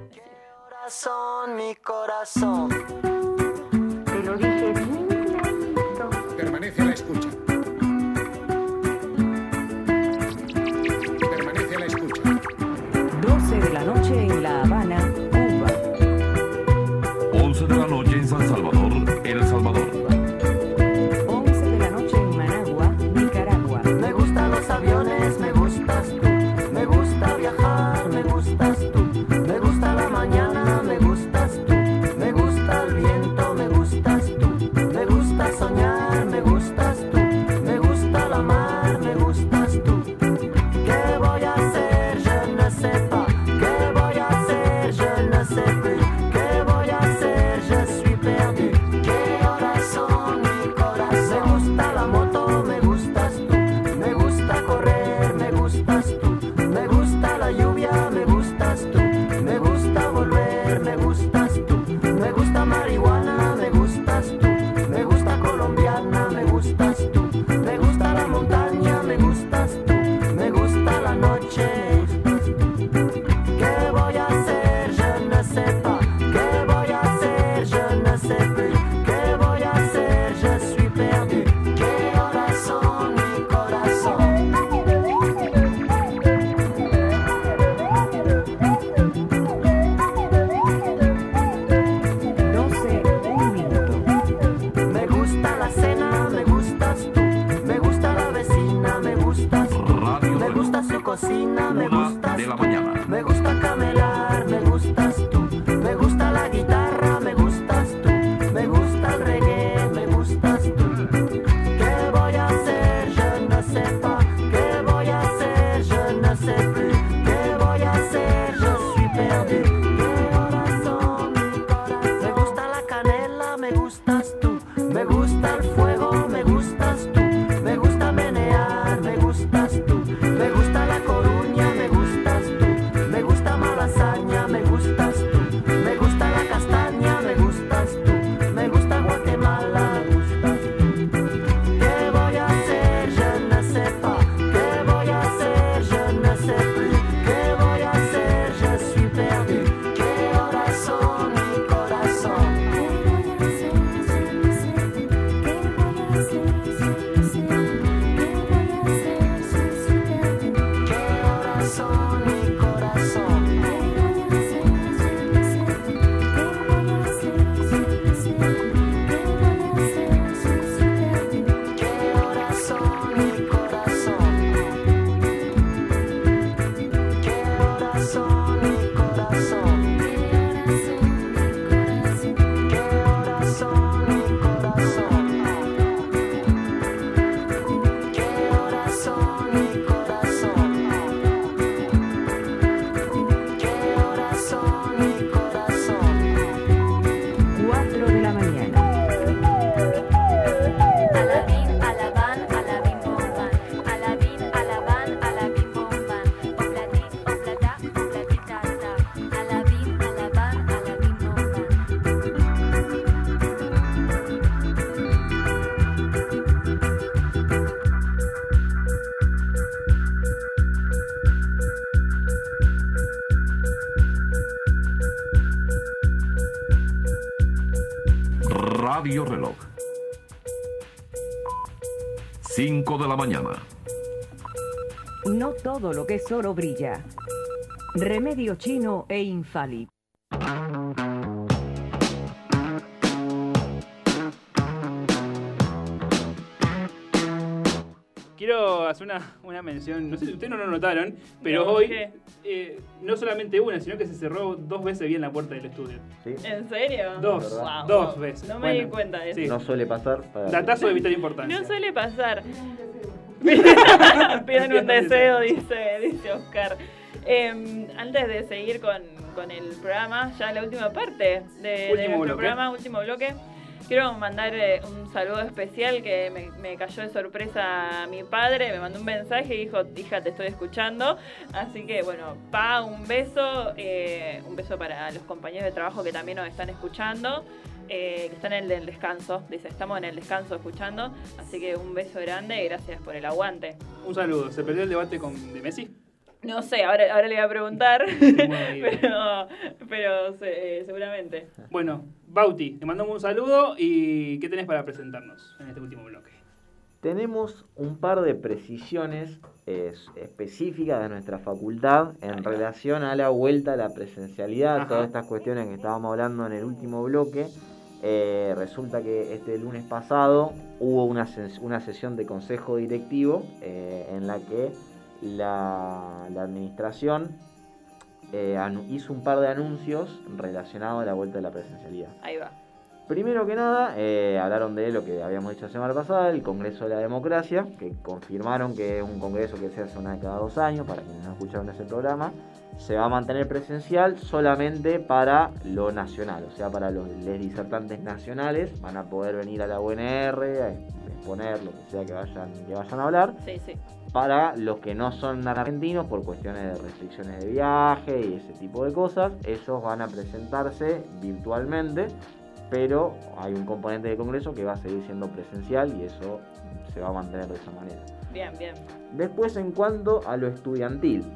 Mi corazón. Te lo dije bien clarito. Permanece a la escucha. Permanece a la escucha. 12 de la noche en La Habana, Cuba. 11 de la noche en San Salvador, El Salvador. 11 de la noche en Managua, Nicaragua. Me gustan los aviones, me gustas tú. Me gusta viajar, me gustas tú. Me gusta la mañana, me gustas tú. Me gusta el viento, me gustas tú. Me gusta soñar, me gustas tú. Me gusta la mar, me gustas tú. ¿Qué voy a hacer? Je ne sais pas. ¿Qué voy a hacer? Je ne sais plus. ¿Qué voy a hacer? Je suis perdu. ¿Qué horas son, mi corazón? Me gusta la moto, me gustas tú. Me gusta correr, me gustas tú. Me gusta la lluvia, me gustas tú. Me gusta volver, me gustas tú. Me gusta marihuana, me gustas tú. Me gusta colombiana, me gustas tú. Me gusta la montaña, me gustas tú. Me gusta la noche. ¿Qué voy a hacer? Je ne sais pas. ¿Qué voy a hacer? Je ne sais plus. ¿Qué voy a hacer? Je suis perdu. ¿Qué horas son, mi corazón? 12, 1 minuto. Me gusta la cena, me gustas tú. Me gusta la vecina, me gustas tú. Me gusta su cocina, me gustas de la tú. mañana. Me gusta camelar, me gustas tú. Me gusta la guitarra, me gustas tú. Me gusta el reggae, me gustas tú. ¿Qué voy a hacer? Je ne sais pas. ¿Qué voy a hacer? Je ne sais plus. ¿Qué voy a hacer? Je suis perdu. ¿Qué horas son, mi corazón? Me gusta la canela, me gustas tú. Me gusta el fuego, me gustas tú. Me gusta menear, me gustas tú. Me gusta la coruña, me gustas tú. Me gusta malasaña, me gustas tú. Me gusta la castaña, me gustas tú. Me gusta Guatemala, me gustas tú. ¿Qué voy a hacer? Je ne sais pas. ¿Qué voy a hacer? Je ne sais plus. ¿Qué voy a hacer? Je suis perdu. ¿Qué horas son, mi corazón? ¿Qué Radio Reloj. 5 de la mañana. No todo lo que es oro brilla. Remedio chino e infalible. Quiero hacer una mención, no sé si ustedes no lo notaron, pero hoy no solamente una, sino que se cerró 2 veces bien la puerta del estudio. ¿Sí? ¿En serio? 2 veces. No me di cuenta de eso. Sí. No suele pasar. Datazo de vital importancia. No suele pasar. Pidan un deseo, dice Oscar. Antes de seguir con el programa, ya la última parte de nuestro programa, último bloque, quiero mandar un saludo especial que me cayó de sorpresa a mi padre. Me mandó un mensaje y dijo: hija, te estoy escuchando. Así que bueno, un beso para los compañeros de trabajo que también nos están escuchando, que están en el descanso. Dice, estamos en el descanso escuchando. Así que un beso grande y gracias por el aguante. Un saludo. ¿Se perdió el debate de Messi? No sé, ahora le voy a preguntar, pero seguramente. Bueno, Bauti, te mandamos un saludo y ¿qué tenés para presentarnos en este último bloque? Tenemos un par de precisiones específicas de nuestra facultad en relación a la vuelta a la presencialidad, todas estas cuestiones que estábamos hablando en el último bloque. Resulta que este lunes pasado hubo una sesión de consejo directivo en la que la administración hizo un par de anuncios relacionados a la vuelta de la presencialidad. Ahí va. Primero que nada, hablaron de lo que habíamos dicho la semana pasada, el Congreso de la Democracia, que confirmaron que es un congreso que se hace una vez cada 2 años, para quienes no escucharon ese programa. Se va a mantener presencial solamente para lo nacional, o sea, para los disertantes nacionales van a poder venir a la UNR a exponer lo que sea que vayan a hablar. Sí. Para los que no son argentinos, por cuestiones de restricciones de viaje y ese tipo de cosas, ellos van a presentarse virtualmente, pero hay un componente del Congreso que va a seguir siendo presencial y eso se va a mantener de esa manera. Bien. Después, en cuanto a lo estudiantil,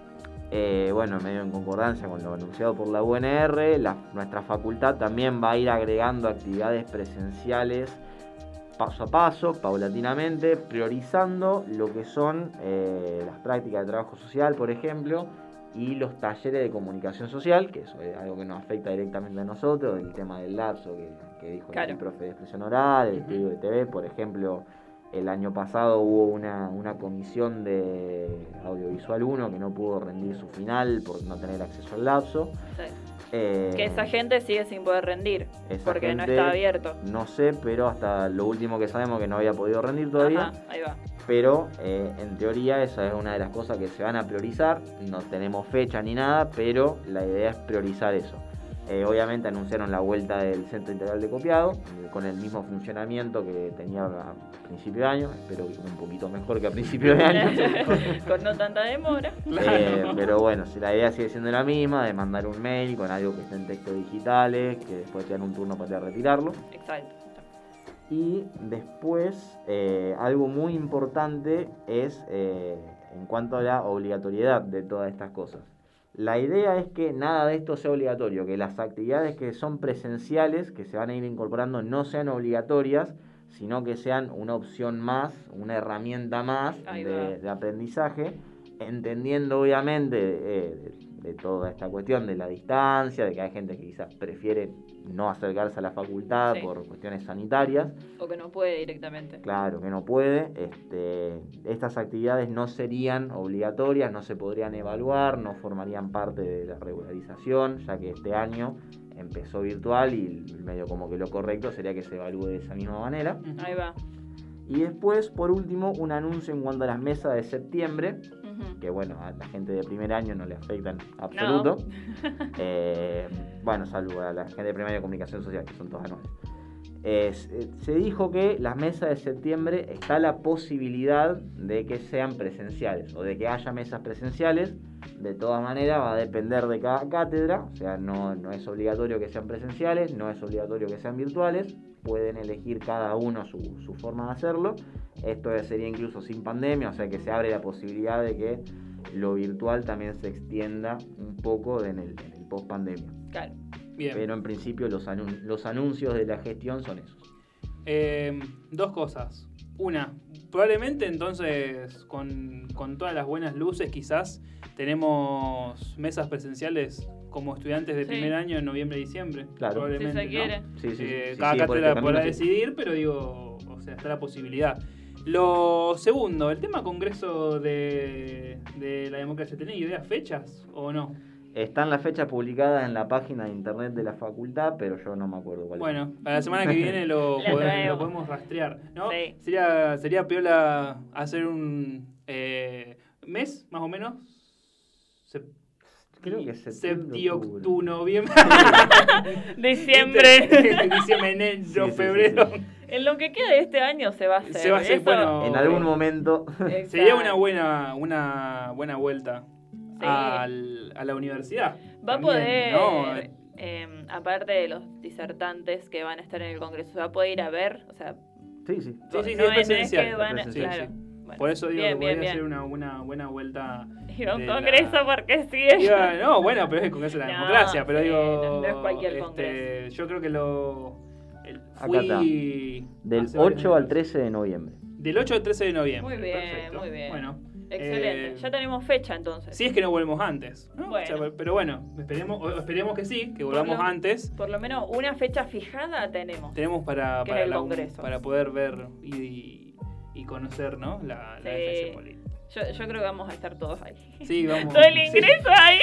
medio en concordancia con lo anunciado por la UNR, nuestra facultad también va a ir agregando actividades presenciales paso a paso, paulatinamente, priorizando lo que son las prácticas de trabajo social, por ejemplo, y los talleres de comunicación social, que eso es algo que nos afecta directamente a nosotros, el tema del lapso que dijo el profe de expresión oral, el estudio de TV, por ejemplo. El año pasado hubo una comisión de Audiovisual 1 que no pudo rendir su final por no tener acceso al lapso. Sí. Que esa gente sigue sin poder rendir, porque no está abierto. No sé, pero hasta lo último que sabemos que no había podido rendir todavía. Ahí va. Pero en teoría esa es una de las cosas que se van a priorizar. No tenemos fecha ni nada, pero la idea es priorizar eso. Obviamente anunciaron la vuelta del Centro Integral de Copiado, con el mismo funcionamiento que tenía a principio de año, espero que un poquito mejor que a principio de año. Con no tanta demora. Pero bueno, si la idea sigue siendo la misma, de mandar un mail con algo que esté en textos digitales, que después te dan un turno para retirarlo. Exacto. Y después, algo muy importante es en cuanto a la obligatoriedad de todas estas cosas. La idea es que nada de esto sea obligatorio, que las actividades que son presenciales, que se van a ir incorporando, no sean obligatorias, sino que sean una opción más, una herramienta más de aprendizaje, entendiendo obviamente de toda esta cuestión de la distancia, de que hay gente que quizás prefiere no acercarse a la facultad por cuestiones sanitarias. O que no puede directamente. Claro, que no puede. Estas actividades no serían obligatorias, no se podrían evaluar, no formarían parte de la regularización, ya que este año empezó virtual y medio como que lo correcto sería que se evalúe de esa misma manera. Ahí va. Y después, por último, un anuncio en cuanto a las mesas de septiembre, que bueno, a la gente de primer año no le afecta en absoluto. No. Salvo a la gente de primer año de comunicación social, que son todas anuales. Se dijo que las mesas de septiembre está la posibilidad de que sean presenciales o de que haya mesas presenciales. De todas maneras va a depender de cada cátedra, o sea, no es obligatorio que sean presenciales, no es obligatorio que sean virtuales, pueden elegir cada uno su forma de hacerlo. Esto sería incluso sin pandemia, o sea que se abre la posibilidad de que lo virtual también se extienda un poco en el post pandemia. Claro. Bien. Pero en principio los anuncios de la gestión son esos. Dos cosas. Una, probablemente entonces con todas las buenas luces quizás tenemos mesas presenciales como estudiantes de primer año en noviembre y diciembre. Claro. Probablemente, si se quiere. ¿no? Sí, cada cátedra podrá sí. decidir, pero digo, o sea, está la posibilidad. Lo segundo, el tema congreso de la democracia, ¿tenés ideas, fechas o no? Están las fechas publicadas en la página de internet de la facultad, pero yo no me acuerdo cuál. Bueno, para la semana que viene lo podemos rastrear, ¿no? Sí. Sería piola hacer un mes, más o menos. Creo que septiembre, noviembre. Diciembre. Diciembre, enero, febrero. Sí. En lo que queda de este año se va a hacer. Se va a hacer, bueno, en algún momento. Sería una buena vuelta. Sí. A la universidad. Va a también, poder, ¿no? aparte de los disertantes que van a estar en el congreso, se va a poder ir a ver, o sea... Sí, no es es presencial. que van Claro. Sí. Bueno, por eso digo que podría bien. ser una buena vuelta. Ir a un congreso porque sí. No, bueno, pero es el congreso de la democracia, pero digo... No es cualquier congreso. Yo creo que Acá está. Del 8 al 13 de noviembre. Del 8 al 13 de noviembre. Muy bien, perfecto. muy bien. Bueno, excelente. Ya tenemos fecha entonces. Si es que no volvemos antes, ¿no? Bueno. O sea, pero bueno, esperemos que sí, que volvamos antes. Por lo menos una fecha fijada tenemos. Tenemos para congreso. Para poder ver y conocer, ¿no? La defensa política. Yo creo que vamos a estar todos ahí. Sí, vamos. Todo el ingreso ahí.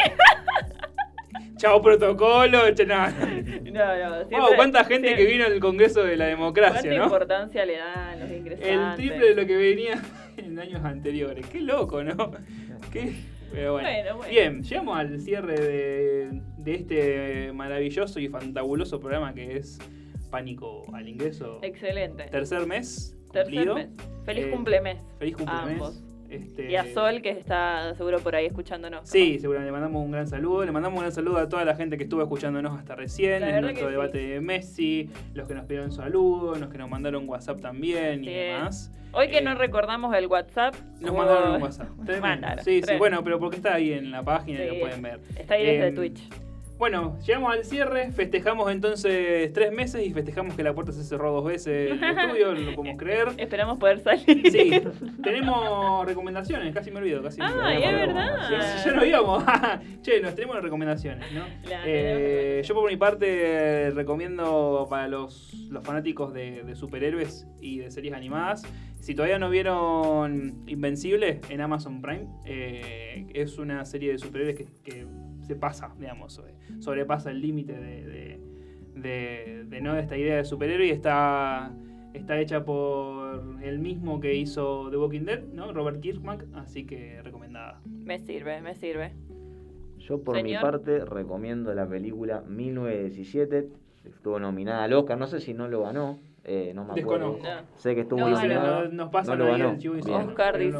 Chao protocolo, No. Siempre, ¿cuánta gente que vino al Congreso de la Democracia, ¿cuánta ¿no? importancia le dan los ingresantes? El triple de lo que venía en años anteriores. Qué loco, ¿no? Pero bueno. Bien, llegamos al cierre de este maravilloso y fantabuloso programa que es Pánico al Ingreso. Excelente. Tercer mes. Feliz cumplemes. Feliz cumplemes. Ambos. Y a Sol, que está seguro por ahí escuchándonos. Sí, seguramente. Le mandamos un gran saludo. Le mandamos un gran saludo a toda la gente que estuvo escuchándonos hasta recién, en nuestro debate de Messi, los que nos pidieron saludos, los que nos mandaron WhatsApp también y demás. Hoy que no recordamos el WhatsApp. Nos mandaron un WhatsApp. Sí, bueno, pero porque está ahí en la página y lo pueden ver. Está ahí desde Twitch. Bueno, llegamos al cierre, festejamos entonces 3 meses y festejamos que la puerta se cerró 2 veces en el estudio, no lo podemos creer. Esperamos poder salir. Sí, tenemos recomendaciones, casi me olvido. Es verdad. Sí, ya nos íbamos. Che, nos tenemos recomendaciones, ¿no? Yo por mi parte recomiendo para los fanáticos de superhéroes y de series animadas. Si todavía no vieron Invencible en Amazon Prime, es una serie de superhéroes que se pasa, digamos, sobrepasa el límite de esta idea de superhéroe y está hecha por el mismo que hizo The Walking Dead, ¿no? Robert Kirkman, así que recomendada. Me sirve. Yo por mi parte recomiendo la película 1917, estuvo nominada al Oscar, no sé si no lo ganó, no me acuerdo. Desconozco. Sé que estuvo nominada. Nos pasan no lo ahí ganó. el chivo y Oscar dice.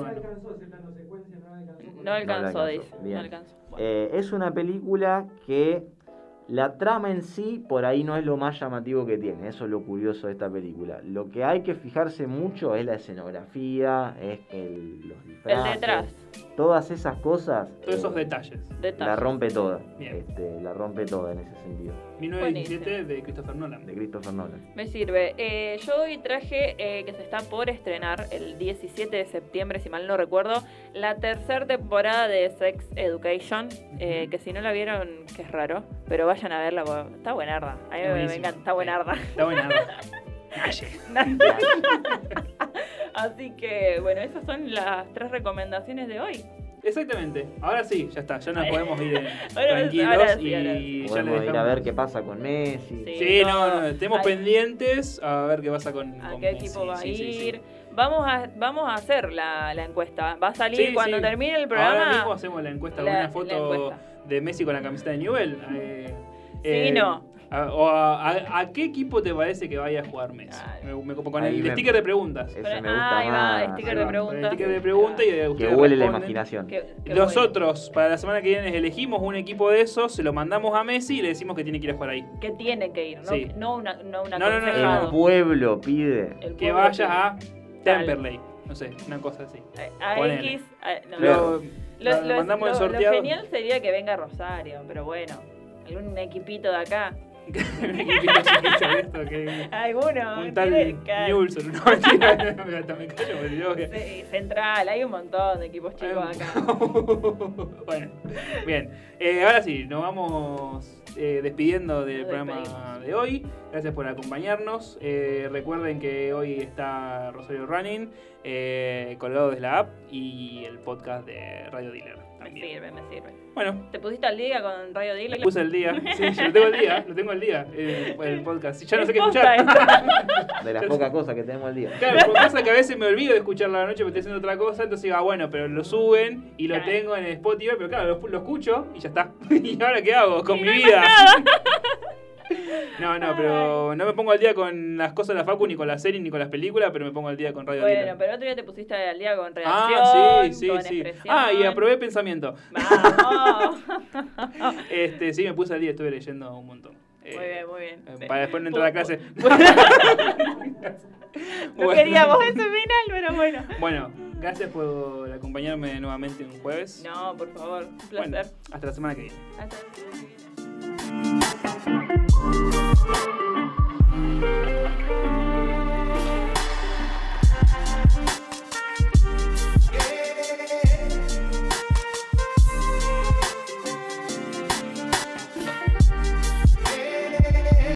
No alcanzó. Es una película que la trama en sí por ahí no es lo más llamativo que tiene, eso es lo curioso de esta película. Lo que hay que fijarse mucho es la escenografía, es los disfraces, el detrás. Todas esas cosas. Todos esos detalles. La rompe toda. Bien. La rompe toda en ese sentido. 1917 de Christopher Nolan. Me sirve. Yo hoy traje que se está por estrenar el 17 de septiembre, si mal no recuerdo, la tercera temporada de Sex Education, que si no la vieron, que es raro, pero vayan a verla, porque está buenarda. A mí me encanta, está buenarda. Está buenarda. Así que, bueno, esas son las 3 recomendaciones de hoy. Exactamente. Ahora sí, ya está. Ya nos podemos ir tranquilos ahora sí. y ya podemos ir a ver qué pasa con Messi. Sí, no, estemos pendientes a ver qué pasa con ¿A con qué Messi? equipo va a ir? Sí. Vamos a hacer la encuesta. Va a salir cuando termine el programa. Ahora mismo hacemos la encuesta con una foto de Messi con la camiseta de Newell. No. ¿A qué equipo te parece que vaya a jugar Messi? Me copo con el sticker de preguntas. Ese me gusta ahí más. va, sticker de preguntas. El sticker de preguntas y Que ustedes huele la responden. imaginación. Nosotros, para la semana que viene, elegimos un equipo de esos, se lo mandamos a Messi y le decimos que tiene que ir a jugar ahí. Que tiene que ir, Sí. no una No. El pueblo pide. Que vayas a Temperley. No sé, una cosa así. A Ponele. X. Lo mandamos el Lo sorteado. genial sería que venga Rosario, pero bueno, algún equipito de acá. Un equipito chiquito de esto que... Alguno. Un tal Newellson. No, mentira, me callo porque yo... Sí, Central, hay un montón de equipos chicos acá. Bueno, bien. Ahora sí, nos vamos despidiendo del programa de hoy. Gracias por acompañarnos. Recuerden que hoy está Rosario Running, colgado desde la app, y el podcast de Radio Dealer. También. Me sirve. Bueno. ¿Te pusiste al día con Radio Dealer? Puse al día. Sí, yo lo tengo al día. El podcast. Si ya no sé qué escuchar. De las pocas cosas que tenemos al día. Claro, por cosas que a veces me olvido de escucharlo a la noche porque estoy haciendo otra cosa. Entonces digo, bueno, pero lo suben y lo tengo en Spotify. Pero claro, lo escucho y ya está. ¿Y ahora qué hago con mi vida? No, pero no me pongo al día con las cosas de la facu, ni con las series, ni con las películas, pero me pongo al día con Radio Dealer. Bueno, pero otro día te pusiste al día con redacción, sí. con expresión. Y aprobé pensamiento. ¡Vamos! Sí, me puse al día, estuve leyendo un montón. Muy bien. Para después no entrar a clase. No queríamos ese final, pero bueno. Bueno, gracias por acompañarme nuevamente un jueves. No, por favor, un placer. Bueno, hasta la semana que viene. Hasta la semana que viene.